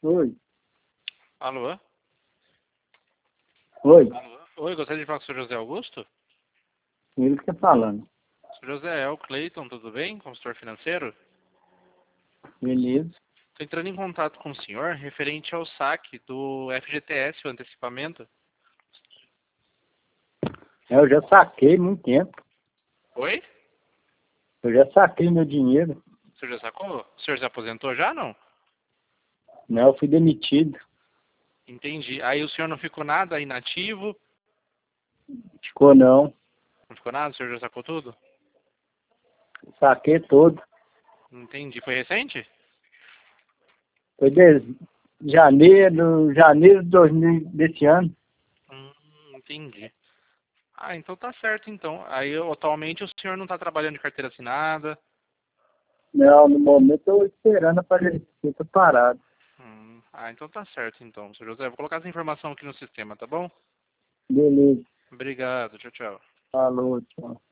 Oi. Alô? Oi. Oi, gostaria de falar com o senhor José Augusto? Ele que tá falando. Senhor José, é o Cleiton, tudo bem? Consultor financeiro? Beleza. Estou entrando em contato com o senhor referente ao saque do FGTS, o antecipamento. Eu já saquei muito tempo. Oi? Eu já saquei meu dinheiro. O senhor já sacou? O senhor se aposentou já, não? Não, eu fui demitido. Entendi. Aí o senhor não ficou nada inativo? Ficou não. Não ficou nada? O senhor já sacou tudo? Saquei todo. Entendi. Foi recente? Foi de janeiro de 2000 desse ano. Entendi. Ah, então tá certo, então. Aí, atualmente, o senhor não está trabalhando de carteira assinada? Não, no momento eu tô esperando aparecer. Eu tô parado. Então tá certo, então, senhor José. Vou colocar essa informação aqui no sistema, tá bom? Beleza. Obrigado. Tchau, tchau. Falou, tchau.